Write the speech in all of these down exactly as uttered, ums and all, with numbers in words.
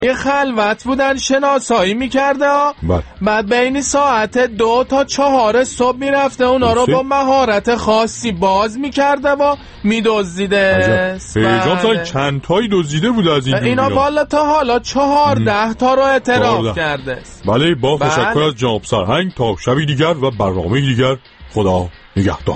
یه خلوت بودن شناسایی میکرده ها. بعد بین ساعت دو تا چهار صبح میرفته اونا رو با مهارت خاصی باز میکرده و میدزدیده. پیجام سای چند تایی دزدیده بود از این اینا والا تا حالا چهارده تا رو اعتراف کرده. بله با تشکر از جناب سرهنگ. تا شبی دیگر و برنامه دیگر خدا نگهدار.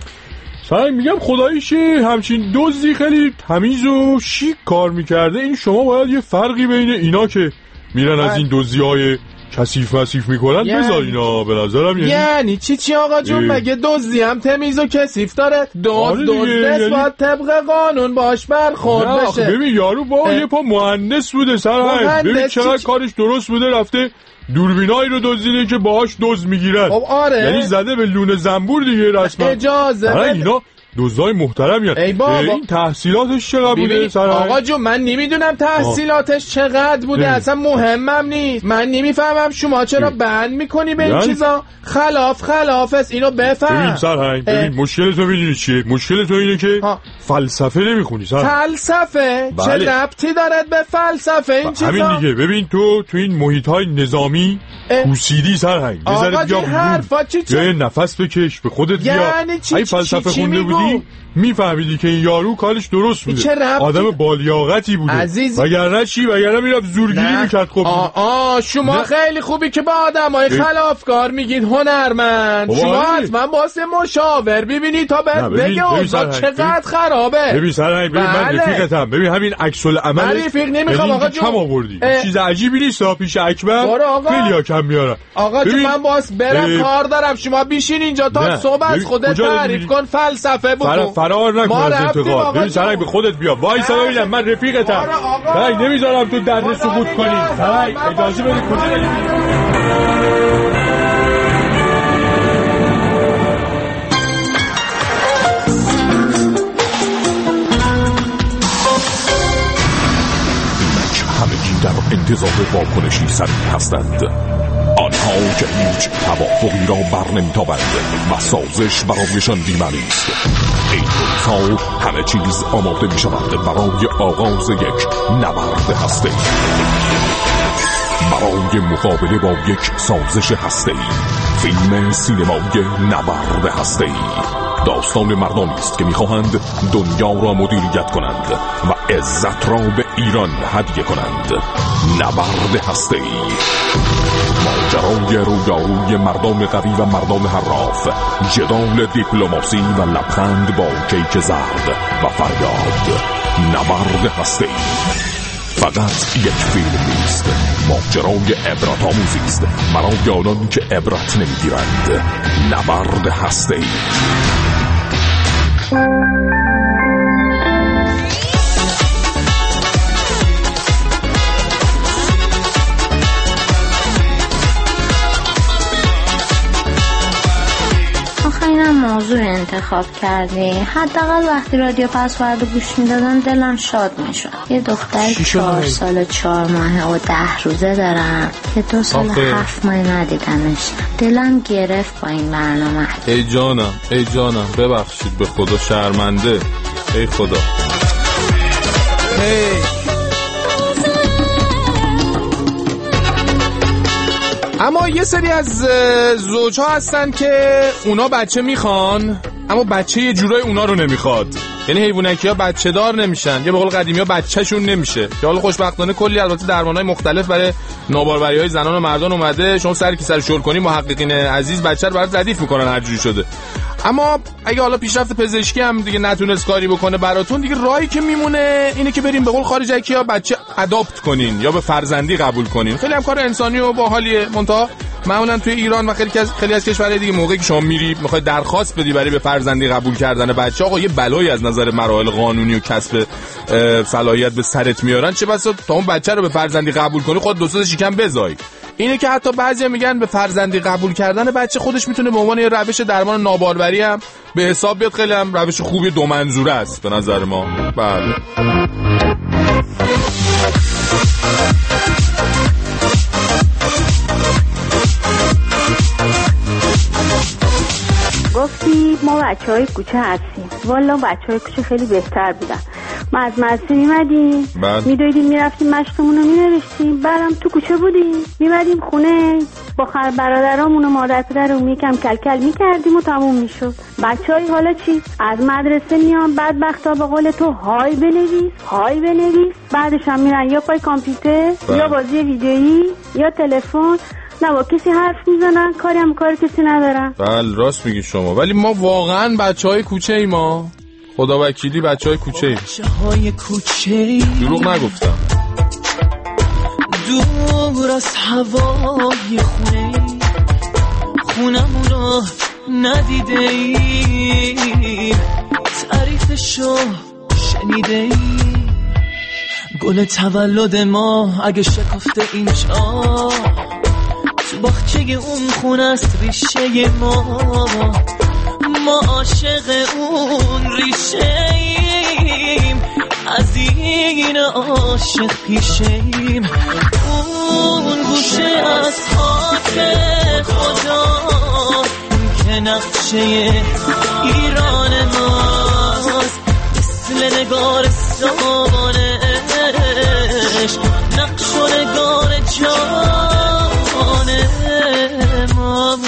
سعی میگم خداییش همچین دزدی خیلی تمیز و شیک کار میکرده. این شما باید یه فرقی بین اینا که میرن از این دزدی‌های کثیف مسیف میکنن یعنی... بذارینا به نظرم. یعنی یعنی چی چی آقا جون؟ مگه دزدی هم تمیز و کثیف داره؟ دزد دزد یعنی... باید طبق قانون باش برخورد بشه. ببین یارو با یه پا مهندس بوده سر. ببین چقدر چی... کارش درست بوده. رفته دوربینایی رو دزدیده که باهاش دزد میگیرن. خب آره یعنی زده به لونه زنبور دیگه رسما. اجازه بده اینا دزدای محترمی هست. این تحصیلاتش چقدر بوده سر؟ آقا جون من نمیدونم تحصیلاتش چقدر بوده. اه. اصلا مهمم نیست. من نمیفهمم شما چرا بند میکنی به این چیزا. خلاف خلاف است. اینو بفهم. ببین سرهنگ ببین مشکل تو میدونی چیه؟ مشکل تو اینه که ها. فلسفه نمیخونی سر. فلسفه بله. چه ربطی داره به فلسفه این چیزا؟ همین دیگه. ببین تو تو این محیط‌های نظامی پوسیدی سرهنگ. آقا جون حرفا چی چی؟ یه نفس بکش به خودت بیا. یعنی چی؟ ای فلسفه خونده بودی میفهمیدی که این یارو کارش درست بوده. آدم بالیاقتی بوده. عزیز وگرنه چی؟ وگرنه میرفت زورگیری میکرد. خب آ آ شما نه. خیلی خوبی که با آدمای خلافکار میگید هنرمند. شما حتما واسه مشاور ببینی تا بعد بگه اوضاع چقدر خرابه. ببین سرهنگ ببین من رفیقتم. ببین همین عکس العمل رفیق نمیخوام آقا جون. کم آوردی. چیز عجیبی نیست تا پیش اکبر خیلی کم میارن. آقا جون من باس برم کار دارم. شما بیشین اینجا تا صبح از خودت تعریف کن فلسفه بکن. فرار نکن از انتقاد. ببین سرنگ به خودت بیا. وایسا ببینم من رفیقتم. سرنگ نمیذارم تو در سقوط کنی. سرنگ اجازه بده. کجا داری؟ همگی در انتظار واکنشی سریع هستند. آنها که هیچ توافقی را بر نمی‌تابند و سازش برایشان بی‌معنی است. این روزها همه چیز آماده می‌شود برای آغاز یک نبرد هسته‌ای، برای مقابله با یک سازش هسته‌ای. فیلم سینمایی نبرد هسته‌ای داستان مردانی است که می‌خواهند دنیا را مدیریت کنند و عزت را به ایران هدیه کنند. نبرد هسته‌ای، ماجرای رویاروی مردان قوی و مردان حراف، جدال دیپلماسی و لبخند با کیک زرد و فریاد. نبرد هسته‌ای فقط یک فیلم نیست، ماجرای عبرت آموزی است برای آنان که عبرت نمیگیرند. نبرد هسته‌ای. موضوع انتخاب کردی. حداقل وقتی رادیو پسورد گوش میدادن دلم شاد میشد. یه دختر چهار سال چهار ماهه و ده روزه دارم که دو سال هفت ماه ندیدمش. دلم گرفت با این برنامه. ای جانم ای جانم ببخشید به خدا شرمنده. ای خدا. هی اما یه سری از زوجها هستن که اونا بچه میخوان اما بچه یه جورای اونا رو نمیخواد. یعنی حیوانکی ها بچه دار نمیشن، یا به قول قدیمی ها بچه شون نمیشه. که حالا خوشبختانه کلی البته درمانهای مختلف برای ناباروری های زنان و مردان اومده. شما سر کی سر شل کنی محققین عزیز بچه رو برات ردیف میکنن هر جوری شده. اما اگه حالا پیشرفت پزشکی هم دیگه نتونست کاری بکنه براتون، دیگه راهی که میمونه اینه که بریم به قول خارجکی ها بچه اداپت کنین یا به فرزندی قبول کنین. خیلی هم کار انسانی و باحالیه. منتها معمولا توی ایران و خیلی از خیلی از کشورهای دیگه موقعی که شما میری میخوای درخواست بدی برای به فرزندی قبول کردن بچه، آقا یه بلایی از نظر مراحل قانونی و کسب صلاحیت به سرت میارن. چه بسا تا اون بچه رو به فرزندی قبول کنی خود دو سه شکم بزای. اینه که حتی بعضیا میگن به فرزندی قبول کردن بچه خودش میتونه به عنوان یه روش درمان ناباروری هم به حساب بیاد. خیلی هم روش خوبی دو منظوره است به نظر ما. بله. گفتی ما بچه های کوچه هستیم. والا بچه های کوچه خیلی بهتر بودن. ما از مدرسه میمدیم میدویدیم میرفتیم مشقمون رو مینوشتیم، بعدم تو کوچه بودیم میمدیم خونه با خر برادرامون و مادر پدرمون یکم کلکل میکردیم و تموم میشد. بچه های حالا چی؟ از مدرسه میان بدبختا به قول تو های بنویس های بنویس، بعدش هم میرن یا پای کامپیوتر یا بازی ویدیویی یا تلفن، نه با کسی حرف میزنن، کاری هم کار کسی ندارن. بله راست میگی شما، ولی ما واقعا بچه های کوچه ای، ما خدا وکیلی بچه های کوچه ای. بچه های کوچه ای دروغ نگفتم. دور از هوای خونه ای خونمونو ندیده ای، تعریفشو شنیده ای، گل تولد ما اگه شکفته اینجا تو باغچه اون خونه است ریشه ما، ما عاشق اون ریشه ایم، از این عاشق پیشیم، اون گوشه از خاک خدا که نقشه ایران ماست، مثل نگار سامانش نقش و نگار جان ما.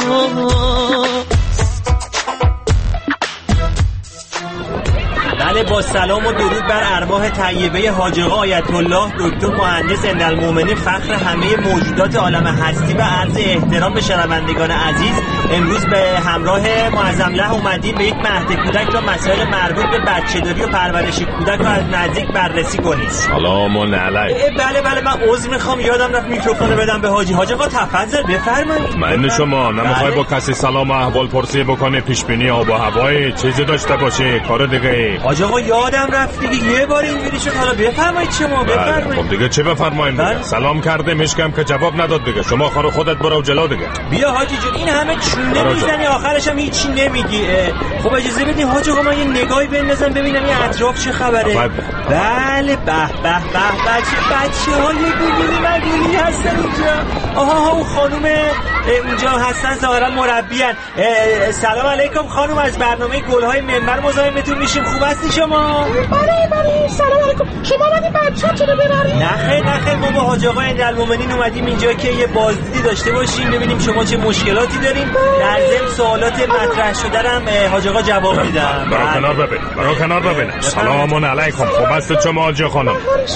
بله با سلام و درود بر ارواح طیبه حاج آقا آیت الله دکتر مهندس اندالمومنین فخر همه موجودات عالم هستی و عرض احترام به شنوندگان عزیز، امروز به همراه معظم له اومدیم به یک مهد کودک را مسائل مربوط به بچه‌داری و پرورش کودک را از نزدیک بررسی کنیم. سلام علیکم. بله بله من عذر میخوام یادم رفت میکروفون بدم به حاجی. حاج آقا تفضل بفرمایید. من شما نمیخوای با کسی سلام و احوال پرسی بکنه، پیش بینی آب و هوای چیزی داشته باشه، کار دیگه؟ حاج آقا یادم رفت دیگه، یه بار اینجوری شد، حالا بفرمایید شما بفرمایید. خب دیگه چه بفرماییم دیگه؟ سلام کردم هیچکم که جواب نداد دیگه، شما خارو خودت برو جلو دیگه. بیا حاجی جون این همه چونه میزنی آخرش هم هیچی نمیگی. خب اجازه بدین حاج آقا من یه نگاهی بندازم ببینم این اطراف چه خبره. بله به به به بچه بچه‌های گوگلی مگولی هستن اینجا. آها اون خانم اونجا هستن ظاهرا مربیان. سلام علیکم خانم، از برنامه گل‌های منبر مزاحمتون میشیم، خوب هستی شما؟ بله بله سلام علیکم. شما اومدین بچه‌تون رو ببرید؟ نه خیر نه خیر، ما با حاج آقا اندالمومنین اومدیم اینجا که یه بازدیدی داشته باشیم ببینیم شما چه مشکلاتی دارین، در ضمن سوالات مطرح شده هم حاج آقا جواب میدن. برو کنار ببین برو کنار ببین. سلام علیکم. خوب هست شما حاج خانم؟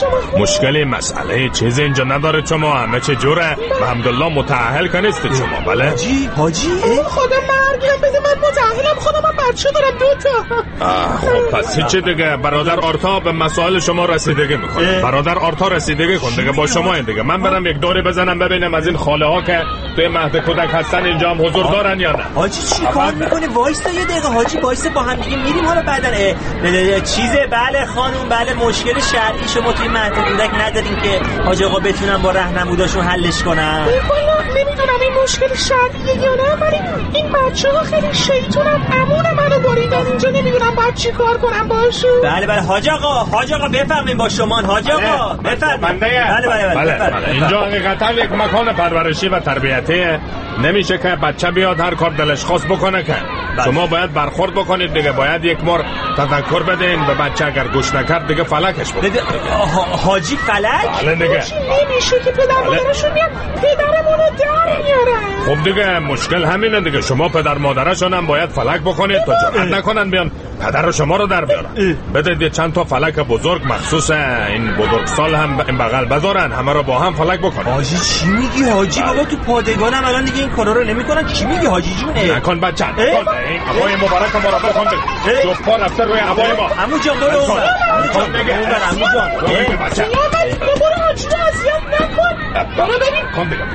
مشکلی مسئله چیزی اینجا نداره شما؟ همه چه جوره؟ الحمدلله متأهل که نیستید شما؟ بله حاجی حاجی خودم مرگم بده، من متأهلم، خودم من بچه دارم دو تا. خب پس هیچ دیگه. برادر آرتا به مسائل شما رسیدگی میکنه. برادر آرتا رسیدگی کن دیگه با شما این دیگه. من برم یک دوری بزنم ببینم از این خاله ها که توی مهد کودک هستن اینجا هم حضور دارن یا نه. حاجی چی کار میکنی؟ وایسا یه دقیقه حاجی، وایسا با هم دیگه میریم حالا بعدن چیزه. بله خانم بله، مشکل شرعی شما توی مهد کودک ندارین که حاج آقا بتونن با راهنموداشون حلش کنن؟ نمیدونم این مشکل شرعیه یا نه، ولی این بچه‌ها خیلی شیطونن، امون منو بریدن اینجا، نمیدونم باید چی کار کنم باشون. بله بله حاج آقا حاج آقا بفرمایید با شما حاج آقا بفرمایید. بله بله بله, بله. اینجا حقیقتا یک مکان پرورشی و تربیتی، نمیشه که بچه بیاد هر کار دلش خواست بکنه که بله. شما باید برخورد بکنید دیگه، باید یک مر تذکر بدین به بچه، اگر گوش نکرد دیگه فلکش بده. حاجی فلک؟ بله دیگه. نمیشه که پدر مادرشون میاد پدرمونو در میارن. خب دیگه مشکل همینه دیگه، شما پدر مادرشون هم باید فلک بکنید تا جرأت نکنن بیان پدر شما رو در بیارن. بدید چند تا فلک بزرگ مخصوص این بزرگسال هم این بغل بذارن، همه رو با هم فلک بکنن. حاجی چی میگی حاجی؟ بابا تو پادگانم الان دیگه این کارا رو نمیکنن. چی میگی حاجی جون؟ نکن بچه نکن. این عبای مبارک ما رو بکن. دو پا رفته روی عبای ما. عمو جان برو اون بر. عمو جان برو عمو جان. برو بچه. برو حاجی اذیت نکن. برو ببین. کن دیگه.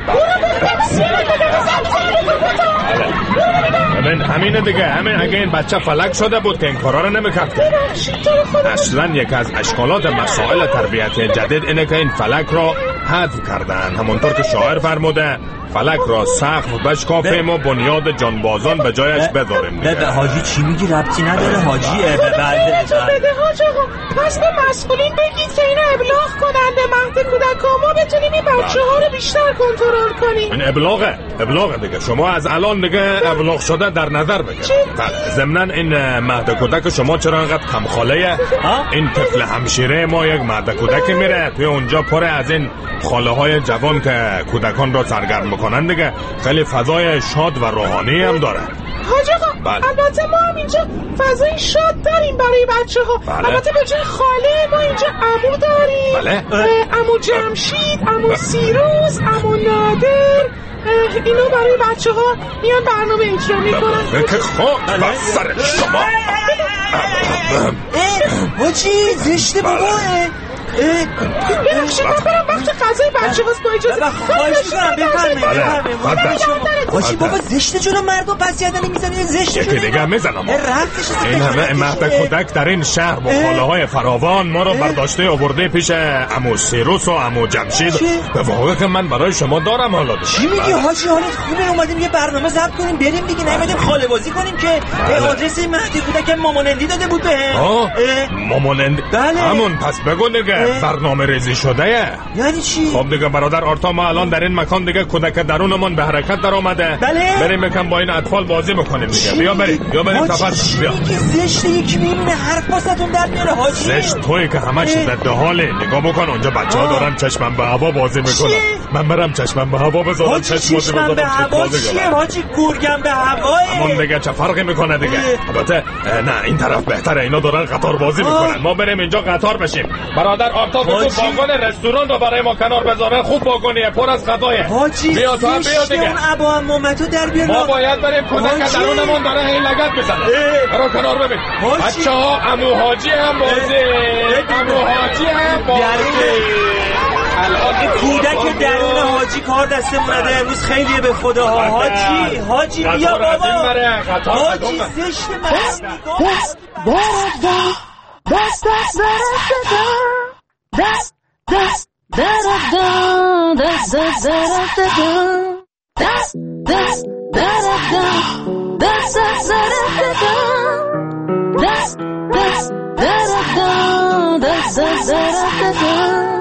برو ببین همینه دیگه، همین اگه این بچه فلک شده بود که این کارا رو نمی‌کرد. اصلا یک از اشکالات مسائل تربیتی جدید اینه که این فلک رو حذف کردن، همونطور که شاعر فرموده فلک را سقف بشکافیم و بنیاد جانبازان به جایش بذاریم. به حاجی چی میگی؟ ربطی نداره حاجی. بده حاج آقا، پس به مسئولین بگید که اینو ابلاغ کنن به مهد کودک ها، ما بتونیم این بچه ها رو بیشتر کنترل کنی. این ابلاغه ابلاغه دیگه. شما از الان دیگه ابلاغ شده در نظر بگیر. ضمناً این مهد کودک شما چرا انقدر کم خاله؟ این طفل همشیره ما یک مهد کودک میره توی اونجا پر از این خاله های جوان که کودکان را سرگرم میکنن دیگه. خیلی فضای شاد و روحانی هم داره. حاج آقا بله. البته ما هم اینجا فضای شاد داریم برای بچه ها. بله. البته به جای خاله ما اینجا عمو داریم. بله. عمو جمشید، عمو سیروز، عمو نادر. اینو برای بچه ها میان برنامه اجرا میکنن. که خاک بر سر شما. حاجی زشته بابا. ببخشید من برم وقت غذای بچه هاست با اجازه. خواهش میکنم بفرمایید. حاجی بابا زشته جلو مردم پس یادنی میزنی. زشته یکی دیگه میزنم. این همه مهد کودک در این شهر با خاله های فراوان ما رو برداشته آورده پیش عمو سیروس و عمو جمشید. به واقع که من برای شما دارم حالا. چی میگی حاجی؟ حالت خوبه اومدیم یه برنامه ضبط کنیم بریم دیگه. نمیدیم خاله بازی کنیم که آدرس مهد کودک مامانندی داده بود بهم. مامانندی؟ همون پس بگو دیگه برنامه ریزی شده. یعنی چی؟ خب دیگه برادر آرتا ما الان در این مکان دیگه کودک درونمون به حرکت در اومده. بله. بریم یکم با این اطفال بازی میکنیم دیگه. بیا بریم بیا بریم تفس بیا. زشته یکی میمونه حرف واسهتون در میاره حاجی. زشت تویی که همش ضد حاله. نگاه بکن اونجا بچه‌ها دارن چشمم به هوا بازی میکنن. من برم چشمم به هوا بذارم چشم بازی به هوا چیه حاجی؟ گورگم به هواه. همون دیگه چه فرقی میکنه دیگه؟ البته نه این طرف بهتره. اینا دارن قطار بازی میکنن. ما بریم اینجا قطار بشیم. برادر آرتا تو واگن رستوران رو برای ما کنار بذاره. خوب واگنیه پر از غذایه. بیا تو هم بیا دیگه. اون ابا هم مومتو در بیار. ما باید بریم کودک درونمون داره هی لگد بزنه. برو کنار ببین. بچه‌ها عمو حاجی هم بازی. عمو حاجی هم بازی. الان کودک درون حاجی کار دستمون نده امروز خیلیه به خدا. حاجی حاجی بیا بابا. حاجی زشت من. دست دست دست دست da-da-da, da-da-da-da-da, das, das, da-da-da, das, das, da-da-da, das, das, da-da-da, das, das, da-da-da.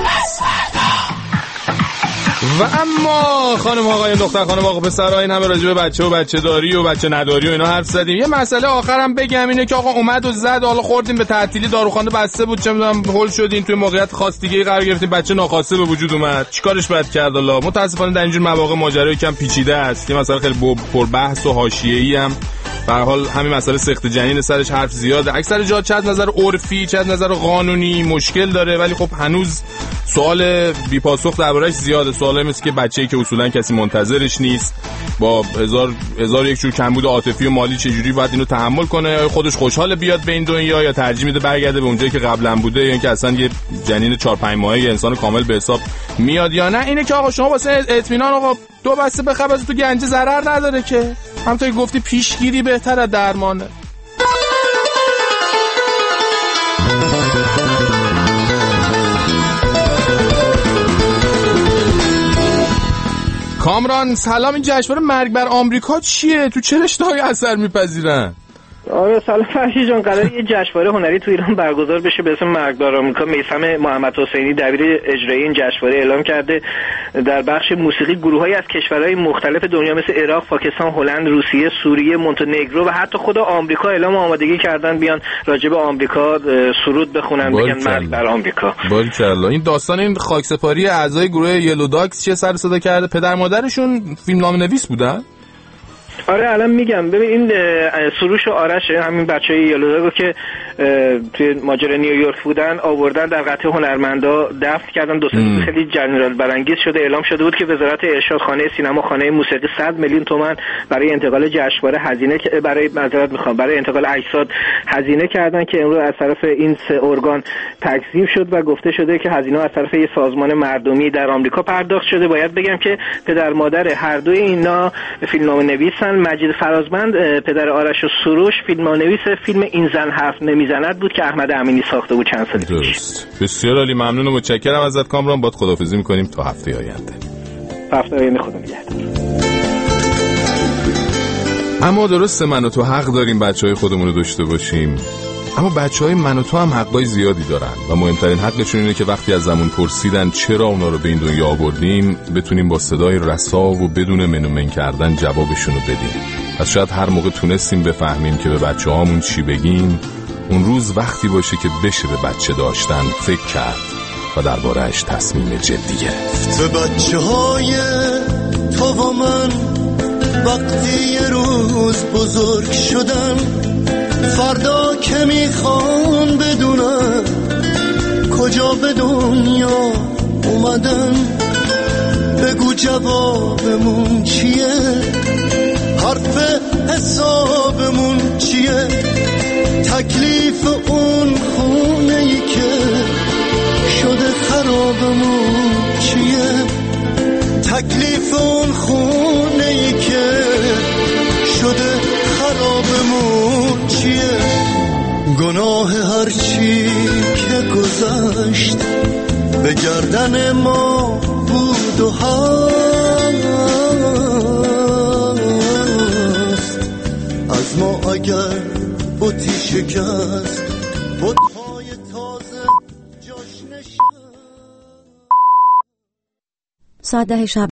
و اما خانم آقای دختر خانم آقا پسرها این همه راجع به بچه و بچه داری و بچه نداری و اینا حرف زدیم. یه مسئله آخرم بگم اینه که آقا اومد و زد حالا خوردیم به تعطیلی داروخانه بسته بود چه میدونم هول شدین توی موقعیت خاص دیگه قرار گرفتیم بچه ناخواسته به وجود اومد چیکارش باید کرد؟ حالا متاسفانه در اینجور مواقع ماجرا یکم پیچیده است. یه مسئله خیلی پر بحث و حاشیه‌ای هم به هر حال همین مسئله سخت جنین سرش حرف زیاده. اکثر جا چه از نظر عرفی چه از نظر قانونی مشکل داره ولی خب هنوز سوال بی پاسخ درباره‌اش زیاده. سوالی مثل که بچه‌ای که اصولا کسی منتظرش نیست با هزار هزار یک جور کمبود عاطفی و مالی چجوری باید اینو تحمل کنه؟ خودش خوشحال بیاد به این دنیا یا ترجیح میده برگرده به اونجایی که قبلا بوده یا اینکه اصلا یه جنین چهار پنج ماهه یه انسان کامل به حساب میاد یا نه؟ اینه که آقا شما واسه اطمینان آقا دو بسته بخر تو گنجه ضرر نداره که همونطور که گفتی پیشگیری بهتره درمانه. کامران سلام. این جشنواره مرگ بر آمریکا چیه؟ تو چه رشته‌های اثر میپذیرن؟ آره سلام فرشی جان. قراره یه جشنواره هنری تو ایران برگزار بشه به اسم مرگ بر آمریکا. میثم محمد حسینی دبیر اجرایی این جشنواره اعلام کرده در بخش موسیقی گروه‌هایی از کشورهای مختلف دنیا مثل عراق، پاکستان، هلند، روسیه، سوریه، مونتنگرو و حتی خود آمریکا اعلام آمادگی کردن بیان راجع به آمریکا سرود بخونن بگن مرگ بر آمریکا. باریکلا. این داستان این خاکسپاری اعضای گروه یلو داکس چه سر صدا کرده؟ پدر مادرشون فیلمنامه‌نویس بودن؟ آره الان میگم. ببین این سروش و آرش همین بچهای یلوداگو که توی ماجرای نیویورک بودن آوردن در قطعه هنرمندا دفن کردن. دو سه خیلی جنرال برانگیز شده. اعلام شده بود که وزارت ارشاد خانه سینما خانه موسیقی صد میلیون تومان برای انتقال جشنواره هزینه برای معذرت میخوام برای انتقال اجساد هزینه کردن که امروز از طرف این سه ارگان تکذیب شد و گفته شده که هزینه از طرف یه سازمان مردمی در آمریکا پرداخت شده. باید بگم که پدر مادر هر دوی اینا فیلمنامه‌نویسن. مجید فرازمند پدر آرش و سروش فیلمنامه‌نویس فیلم این زن حرف نمیزند بود که احمد امینی ساخته بود چند سال پیش. بسیار عالی. ممنون و متشکرم ازت کامران. باهات خداحافظی می‌کنیم تا هفته آینده. هفته آینده خدا نگهدار. اما درسته من و تو حق داریم بچهای خودمون رو داشته باشیم اما بچهای من و تو هم حقای زیادی دارن و مهمترین حقشون اینه که وقتی از زمون پرسیدن چرا اونا رو به این دنیا آوردیم بتونیم با صدای رسا و بدون منومن کردن جوابشون رو بدیم. پس شاید هر موقع تونستیم بفهمیم که به بچه هامون چی بگیم، اون روز وقتی باشه که بشه به بچه داشتن فکر کرد و درباره‌اش تصمیم جدی گرفت. به بچه های تو و من وقتی یه روز بزرگ شدم، فردا که میخوان بدونم کجا به دنیا اومدن، بگو جوابمون چیه، حرف حسابمون چیه، تکلیف اون خونه‌ای که شده خرابمون چیه، تکلیف اون خونه‌ای که شده خرابمون چیه، گناه هر چی که گذشت به گردن ما بود و هست، از ما اگر بوتی شکست بوت‌های تازه جاش نشست. ساعت ده شب